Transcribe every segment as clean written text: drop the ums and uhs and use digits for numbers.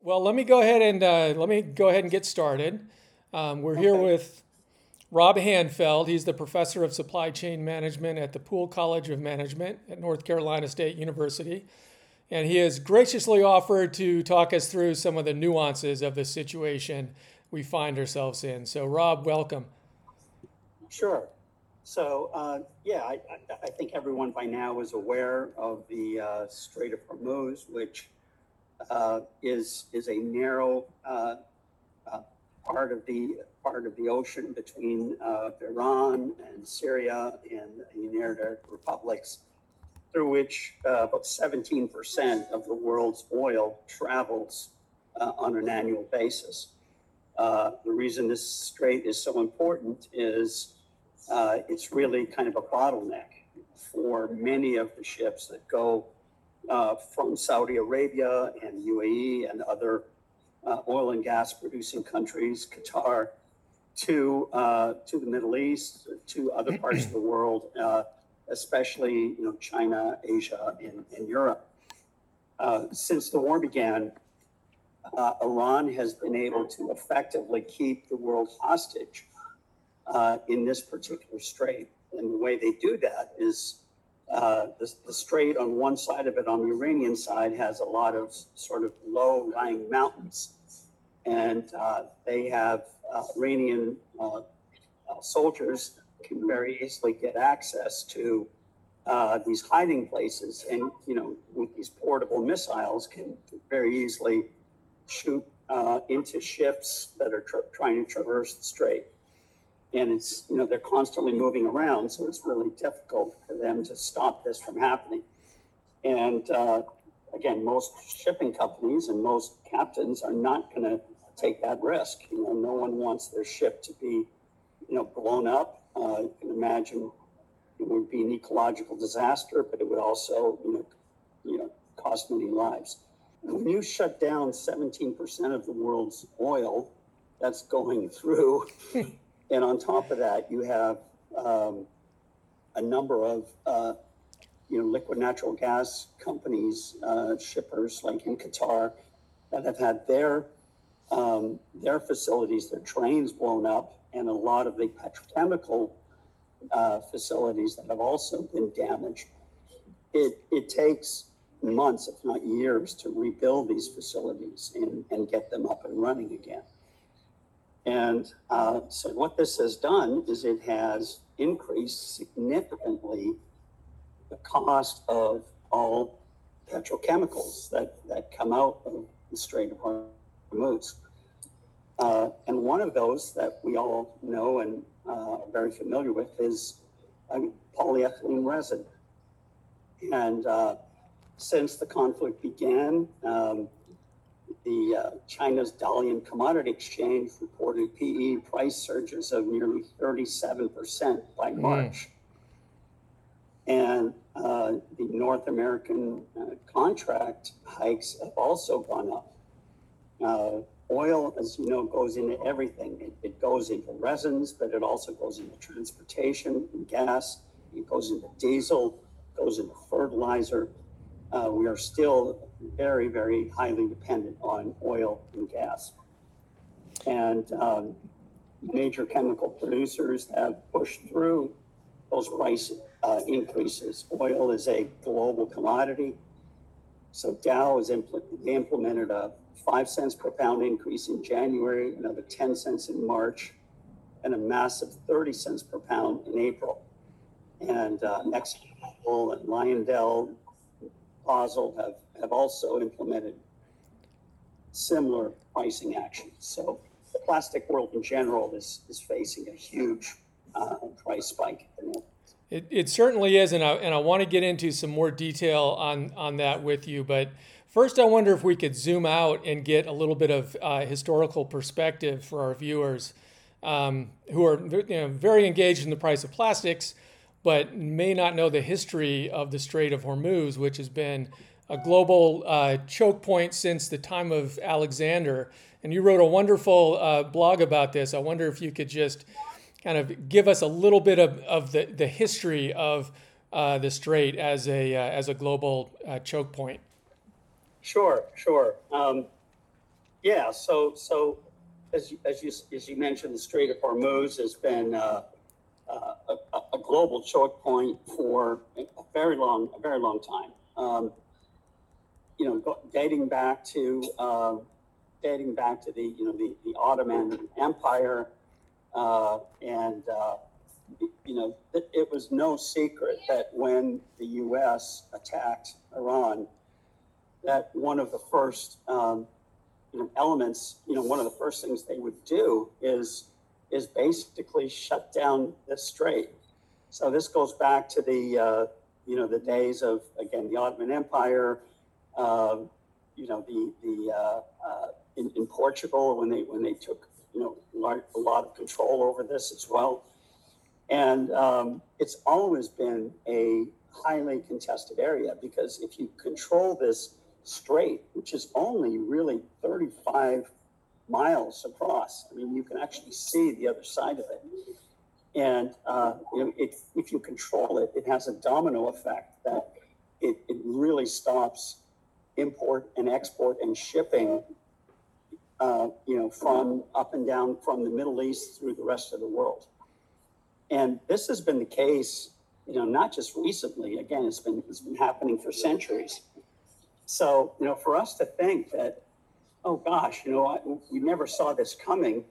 Well, let me go ahead and get started. We're here Okay. with Rob Hanfeld. He's the professor of supply chain management at the Poole College of Management at North Carolina State University, and he has graciously offered to talk us through some of the nuances of the situation we find ourselves in. So, Rob, welcome. Sure. I think everyone by now is aware of the Strait of Hormuz, which is a narrow uh, part of the ocean between Iran and Syria and the United Arab Republics, through which about 17% of the world's oil travels on an annual basis. The reason this strait is so important is it's really kind of a bottleneck for many of the ships that go from Saudi Arabia and UAE and other oil and gas producing countries, Qatar, to the Middle East, to other parts of the world, especially China, Asia, and Europe. Since the war began, Iran has been able to effectively keep the world hostage in this particular strait. And the way they do that is the strait on one side of it, on the Iranian side, has a lot of sort of low lying mountains. And they have Iranian soldiers can very easily get access to these hiding places. And, with these portable missiles, can very easily shoot into ships that are trying to traverse the strait. And they're constantly moving around, so it's really difficult for them to stop this from happening. And again, most shipping companies and most captains are not going to take that risk. No one wants their ship to be, blown up. You can imagine it would be an ecological disaster, but it would also, cost many lives. When you shut down 17% of the world's oil that's going through, and on top of that, you have a number of liquid natural gas companies, shippers like in Qatar, that have had their facilities, their trains blown up, and a lot of the petrochemical facilities that have also been damaged. It takes months, if not years, to rebuild these facilities and get them up and running again. And so what this has done is it has increased significantly the cost of all petrochemicals that come out of the Strait of Hormuz. And one of those that we all know and are very familiar with is polyethylene resin. And since the conflict began, China's Dalian Commodity Exchange reported PE price surges of nearly 37% by March. And the North American contract hikes have also gone up. Oil, as you know, goes into everything. It goes into resins, but it also goes into transportation and gas. It goes into diesel, goes into fertilizer. We are still very, very highly dependent on oil and gas. And major chemical producers have pushed through those price increases. Oil is a global commodity. So Dow has implemented a 5 cents per pound increase in January, another 10 cents in March, and a massive 30 cents per pound in April. And ExxonMobil and Lyondell, Basel have also implemented similar pricing actions. So the plastic world in general is facing a huge price spike at the moment. It certainly is, and I want to get into some more detail on that with you. But first, I wonder if we could zoom out and get a little bit of historical perspective for our viewers who are very engaged in the price of plastics, but may not know the history of the Strait of Hormuz, which has been a global choke point since the time of Alexander. And you wrote a wonderful blog about this. I wonder if you could just kind of give us a little bit of the history of the strait as a global choke point. Sure, sure. Yeah, so as you mentioned, the Strait of Hormuz has been a global choke point for a very long time. Dating back to the Ottoman Empire, it was no secret that when the U.S. attacked Iran, that one of the first elements, one of the first things they would do is basically shut down the strait. So this goes back to the days of, again, the Ottoman Empire, in Portugal when they took a lot of control over this as well. And it's always been a highly contested area, because if you control this strait, which is only really 35 miles across, I mean, you can actually see the other side of it. And if you control it, it has a domino effect that it really stops import and export and shipping, from up and down from the Middle East through the rest of the world. And this has been the case, not just recently. Again, it's been happening for centuries. So, for us to think that, oh gosh, we never saw this coming,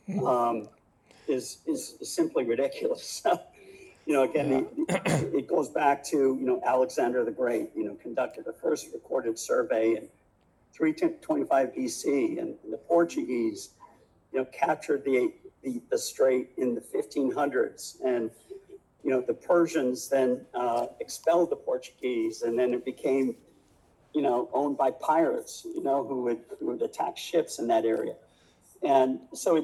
is simply ridiculous. Again, it goes back to, Alexander the Great, conducted the first recorded survey in 325 BC, and the Portuguese, captured the strait in the 1500s, and the Persians then expelled the Portuguese, and then it became owned by pirates, who would attack ships in that area. And so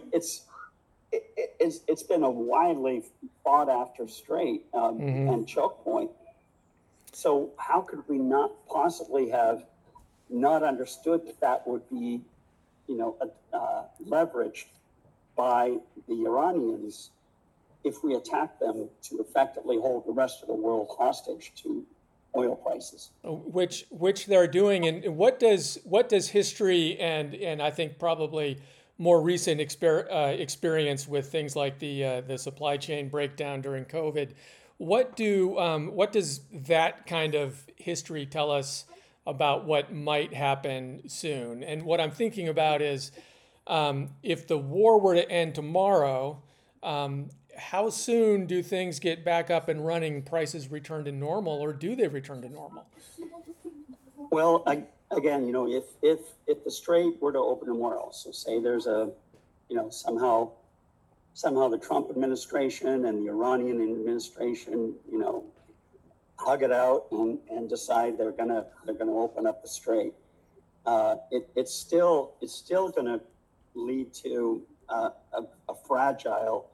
it's been a widely fought after strait and choke point. So how could we not possibly have not understood that would be, leveraged by the Iranians if we attack them to effectively hold the rest of the world hostage to oil prices, which they're doing. And what does history and I think probably more recent experience with things like the supply chain breakdown during COVID, what does that kind of history tell us about what might happen soon? And what I'm thinking about is, if the war were to end tomorrow, how soon do things get back up and running, prices return to normal, or do they return to normal? Well, again, if the strait were to open tomorrow, so say there's somehow the Trump administration and the Iranian administration, hug it out and decide they're gonna open up the strait. It's still gonna lead to a fragile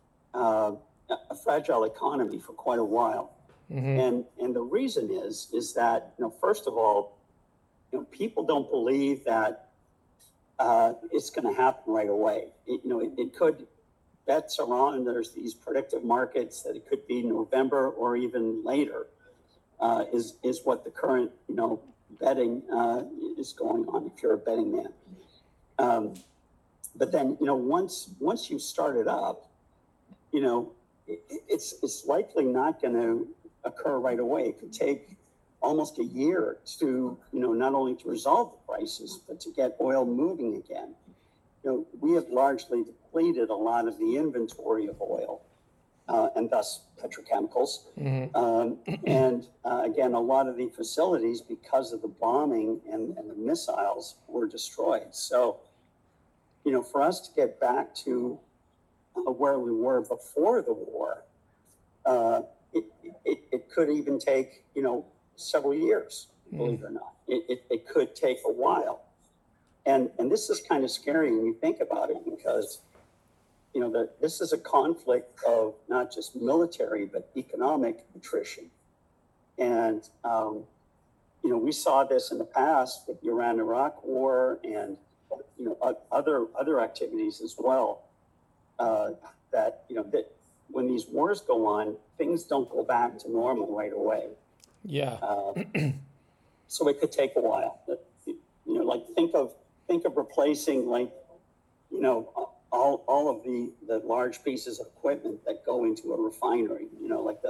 economy for quite a while. And the reason is that, first of all, people don't believe that it's going to happen right away. It could, bets are on, and there's these predictive markets that it could be November or even later, is what the current, betting is going on, if you're a betting man. But then, once you start it up, it's likely not going to occur right away. It could take almost a year to, not only to resolve the prices, but to get oil moving again. We have largely depleted a lot of the inventory of oil, and thus petrochemicals. And again, a lot of the facilities, because of the bombing and the missiles, were destroyed. So, for us to get back to where we were before the war, it could even take, several years, believe it or not. It could take a while. And this is kind of scary when you think about it, because, this is a conflict of not just military, but economic attrition. And, we saw this in the past with the Iran-Iraq war and, other activities as well, that when these wars go on, things don't go back to normal right away. Yeah. So it could take a while. Like think of think of replacing all of the large pieces of equipment that go into a refinery, like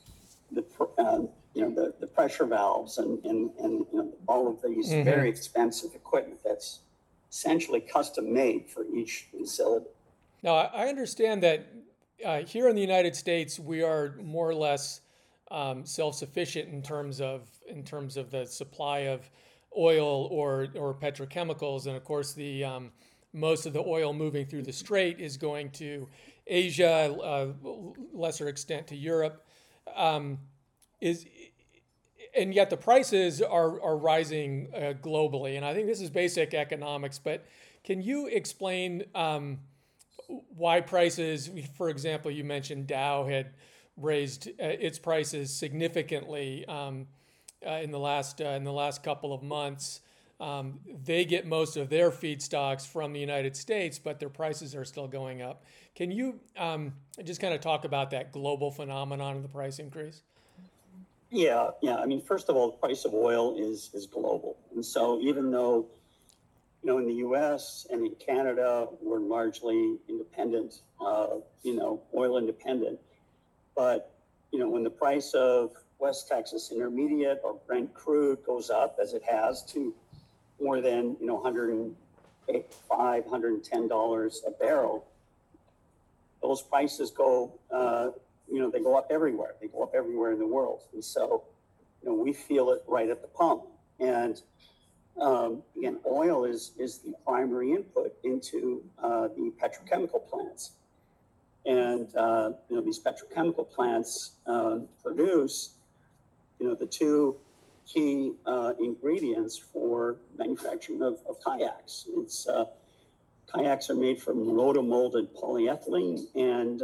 the pressure valves and all of these very expensive equipment that's essentially custom made for each facility. Now, I understand that here in the United States, we are more or less self-sufficient in terms of the supply of oil or petrochemicals, and of course the most of the oil moving through the strait is going to Asia, lesser extent to Europe. And yet the prices are rising globally, and I think this is basic economics. But can you explain why prices? For example, you mentioned Dow had raised its prices significantly in the last couple of months. They get most of their feedstocks from the United States, but their prices are still going up. Can you just kind of talk about that global phenomenon of the price increase? Yeah. I mean, first of all, the price of oil is global, and so even though in the U.S. and in Canada we're largely independent, oil independent, but when the price of West Texas Intermediate or Brent crude goes up, as it has, to more than $105, $110 a barrel, those prices go. They go up everywhere. They go up everywhere in the world. And so, we feel it right at the pump. And again, oil is the primary input into the petrochemical plants. And, these petrochemical plants produce, the two key ingredients for manufacturing of kayaks. Kayaks are made from rotomolded polyethylene and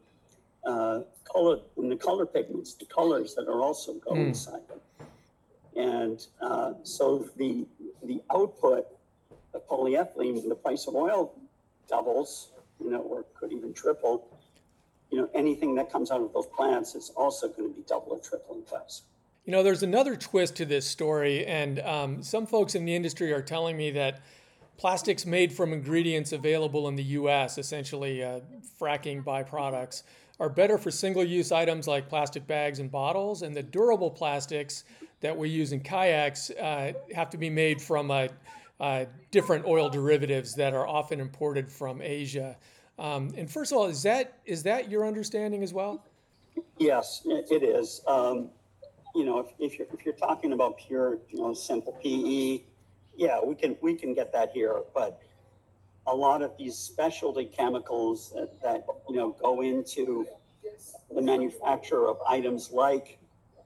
the color pigments, the colors that are also go inside them. And so the output of polyethylene, when the price of oil doubles, or could even triple, anything that comes out of those plants is also going to be double or triple in price. There's another twist to this story, and some folks in the industry are telling me that plastics made from ingredients available in the U.S., essentially fracking byproducts, are better for single-use items like plastic bags and bottles, and the durable plastics that we use in kayaks have to be made from different oil derivatives that are often imported from Asia. And first of all, is that your understanding as well? Yes, it is. If you're talking about pure, simple PE, yeah, we can get that here, but a lot of these specialty chemicals that go into the manufacture of items like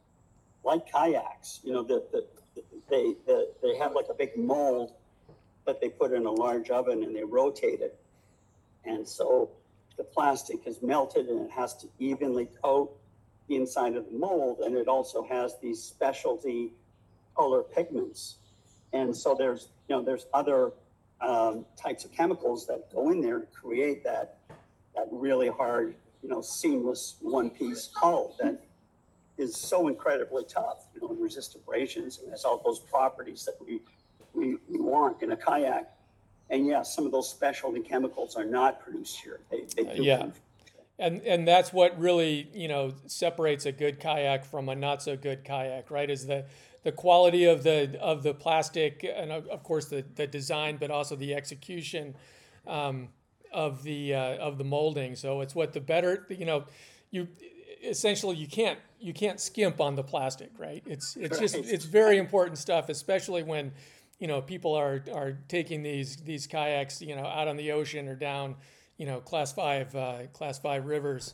kayaks, they have like a big mold that they put in a large oven and they rotate it, and so the plastic is melted and it has to evenly coat the inside of the mold, and it also has these specialty color pigments, and so there's other types of chemicals that go in there to create that really hard, seamless one-piece hull that is so incredibly tough, and resist abrasions, and has all those properties that we want in a kayak. And yeah, some of those specialty chemicals are not produced here. They do. Yeah. And that's what really, separates a good kayak from a not so good kayak, right? Is the quality of the plastic, and of course the design, but also the execution of the molding. So it's what the better, you essentially you can't skimp on the plastic, right? It's very important stuff, especially when people are taking these kayaks out on the ocean or down class 5 rivers.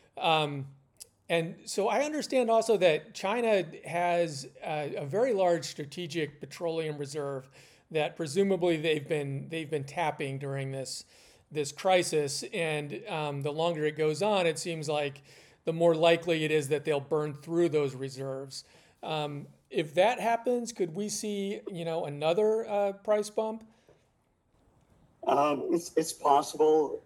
And so I understand also that China has a very large strategic petroleum reserve that presumably they've been tapping during this crisis. And the longer it goes on, it seems like the more likely it is that they'll burn through those reserves. If that happens, could we see another price bump? It's possible.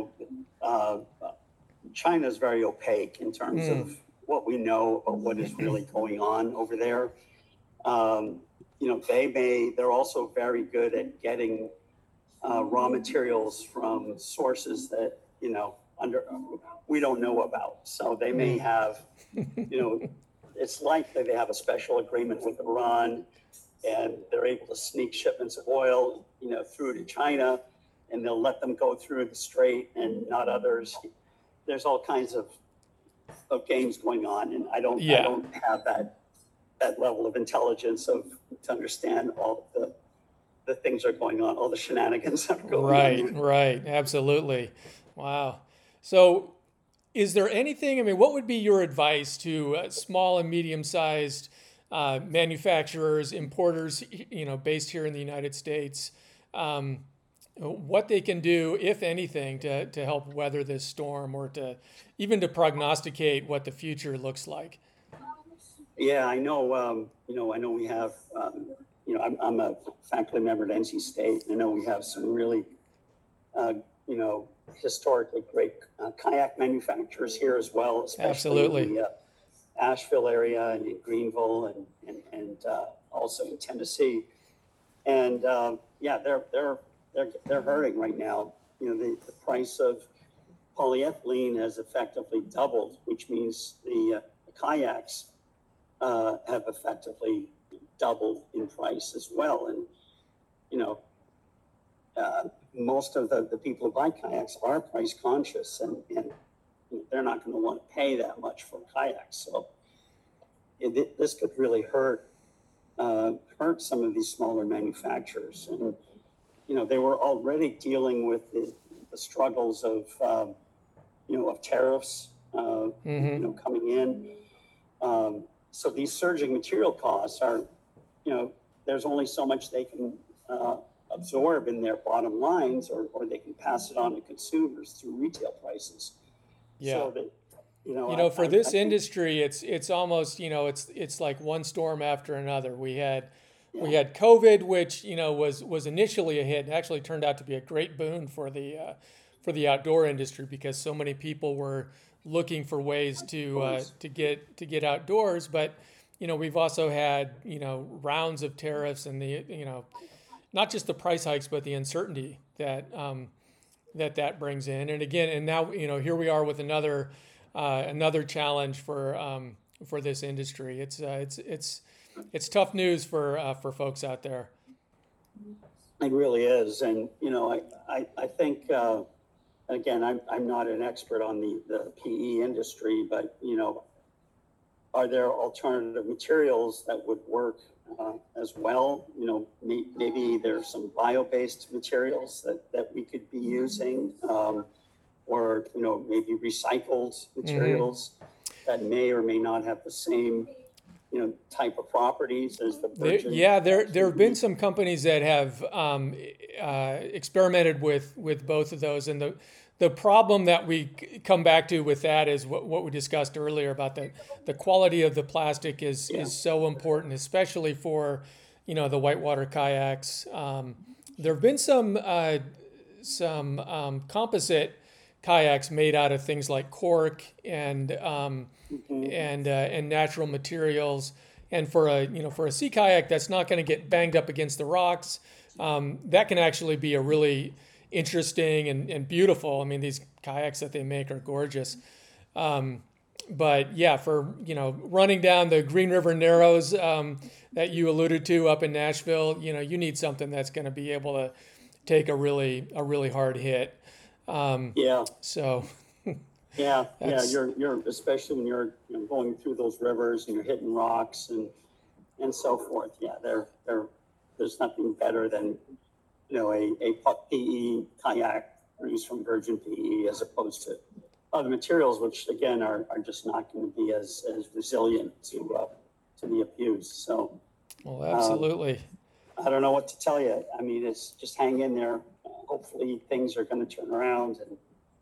China is very opaque in terms of what we know about what is really going on over there. They're also very good at getting raw materials from sources that, we don't know about. So they may have, it's likely they have a special agreement with Iran, and they're able to sneak shipments of oil, through to China, and they'll let them go through the strait and not others. There's all kinds of games going on, and I don't have that level of intelligence to understand all the things that are going on, all the shenanigans that are going on. Right, absolutely. Wow. So, is there anything? I mean, what would be your advice to small and medium-sized manufacturers, importers, based here in the United States? What they can do, if anything, to help weather this storm, or to even to prognosticate what the future looks like? Yeah, I know. I know we have. I'm a faculty member at NC State. I know we have some really, historically great kayak manufacturers here as well, especially Absolutely. in the Asheville area and in Greenville and also in Tennessee. And they're hurting right now. The price of polyethylene has effectively doubled, which means the kayaks have effectively doubled in price as well. And, most of the people who buy kayaks are price conscious, and they're not going to want to pay that much for kayaks. So this could really hurt some of these smaller manufacturers. And, they were already dealing with the struggles of tariffs, coming in. So these surging material costs are, there's only so much they can absorb in their bottom lines, or they can pass it on to consumers through retail prices. Yeah. So that, for this industry, it's almost, it's like one storm after another. We had COVID, which was initially a hit, and actually turned out to be a great boon for the outdoor industry, because so many people were looking for ways to get outdoors. But we've also had rounds of tariffs, and not just the price hikes, but the uncertainty that brings in. And again, and now here we are with another challenge for this industry. It's tough news for folks out there. It really is. And I think again, I'm not an expert on the PE industry, but are there alternative materials that would work as well? Maybe there's some bio-based materials that we could be using, or maybe recycled materials that may or may not have the same type of properties as the virgin. There have been some companies that have experimented with both of those, and the problem that we come back to with that is what we discussed earlier about the quality of the plastic is so important, especially for the whitewater kayaks. There have been some composite kayaks made out of things like cork and natural materials. And for a sea kayak that's not going to get banged up against the rocks, that can actually be a really interesting and beautiful. I mean, these kayaks that they make are gorgeous. But yeah, for running down the Green River Narrows that you alluded to up in Nashville, you need something that's going to be able to take a really hard hit. So. You're especially when you're going through those rivers and you're hitting rocks and so forth. Yeah, there's nothing better than a PE kayak produced from virgin PE, as opposed to other materials, which again are just not going to be as resilient to be abused. So, well, absolutely. I don't know what to tell you. I mean, it's just hang in there. Hopefully, things are going to turn around, and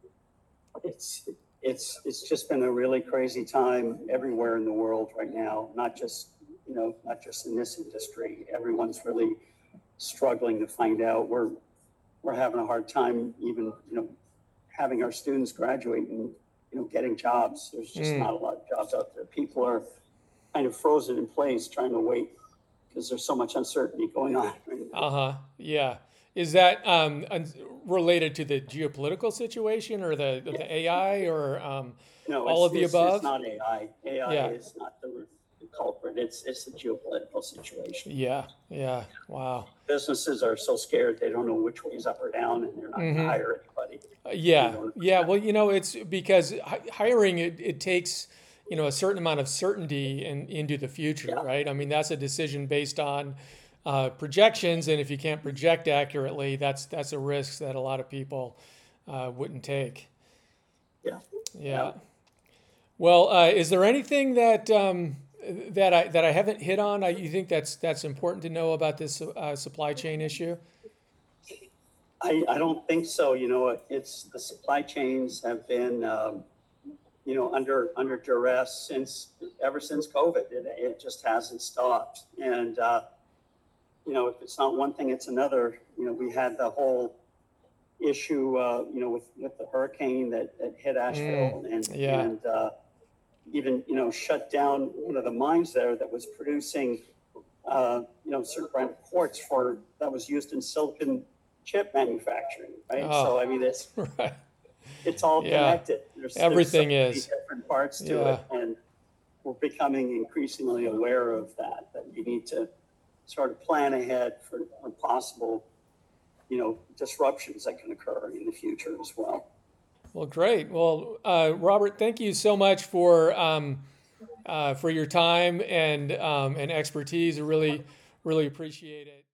it's just been a really crazy time everywhere in the world right now. Not just in this industry. Everyone's really struggling to find out. We're having a hard time even having our students graduate and getting jobs. There's just not a lot of jobs out there. People are kind of frozen in place trying to wait because there's so much uncertainty going on right now. Yeah. Is that related to the geopolitical situation or the AI or No, all of the it's above? not AI. AI Yeah. is not the culprit. It's the geopolitical situation. Yeah. Yeah. Wow. Businesses are so scared they don't know which way is up or down, and they're not going to Mm-hmm. hire anybody. You Yeah, know, yeah. Well, it's because hiring it takes a certain amount of certainty into the future, yeah, right? I mean, that's a decision based on projections, and if you can't project accurately, that's a risk that a lot of people wouldn't take. yeah, yeah. Yeah. Well, is there anything that I haven't hit on? You think that's important to know about this supply chain issue? I don't think so. It's the supply chains have been, under duress ever since COVID. It just hasn't stopped. And, if it's not one thing, it's another. We had the whole issue, with the hurricane that hit Asheville Yeah. and even, shut down one of the mines there that was producing, certain brand of quartz that was used in silicon chip manufacturing, right? Oh, So, I mean, right. it's all Yeah. connected. There's so Everything many is. different parts to Yeah. it. And we're becoming increasingly aware of that you need to sort of plan ahead for possible, disruptions that can occur in the future as well. Well, great. Well, Robert, thank you so much for your time and expertise. I really, really appreciate it.